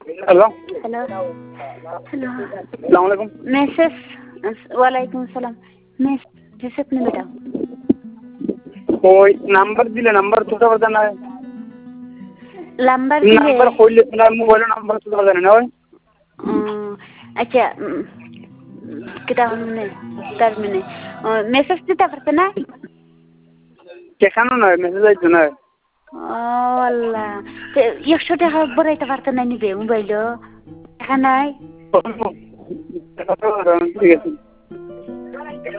hello hello hello আসসালামু আলাইকুম message वालेकुम सलाम मैसेज अपने बेटा ওই নাম্বার দিলে নাম্বার তুলতে পারতেন না नंबर दिले নাম্বার কইলে না মোবাইলের নাম্বার তুলতে পারতেন না ওই अच्छा कितना हमने टर्मिने मैसेज दिता करते ना কেখানো নয় মেসেজ আইতো না والله 100 টাকা বড়াইতে পারতে না নিবে মোবাইল টাকা নাই ঠিক আছে